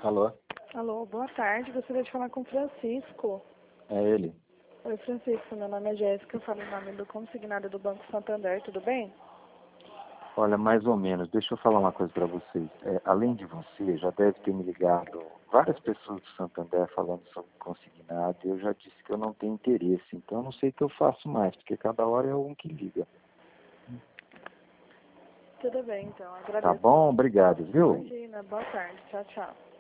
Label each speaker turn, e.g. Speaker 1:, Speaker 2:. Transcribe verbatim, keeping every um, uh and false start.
Speaker 1: Alô?
Speaker 2: Alô, boa tarde. Gostaria de falar com o Francisco.
Speaker 1: É ele.
Speaker 2: Oi, Francisco. Meu nome é Jéssica. Eu falo em nome do consignado do Banco Santander. Tudo bem?
Speaker 1: Olha, mais ou menos. Deixa eu falar uma coisa para vocês. É, além de você, já deve ter me ligado várias pessoas do Santander falando sobre consignado. Eu já disse que eu não tenho interesse. Então eu não sei o que eu faço mais, porque cada hora é um que liga.
Speaker 2: Tudo bem, então.
Speaker 1: Tá
Speaker 2: Agradeço.
Speaker 1: bom? Obrigado, viu?
Speaker 2: Imagina. Boa tarde. Tchau, tchau.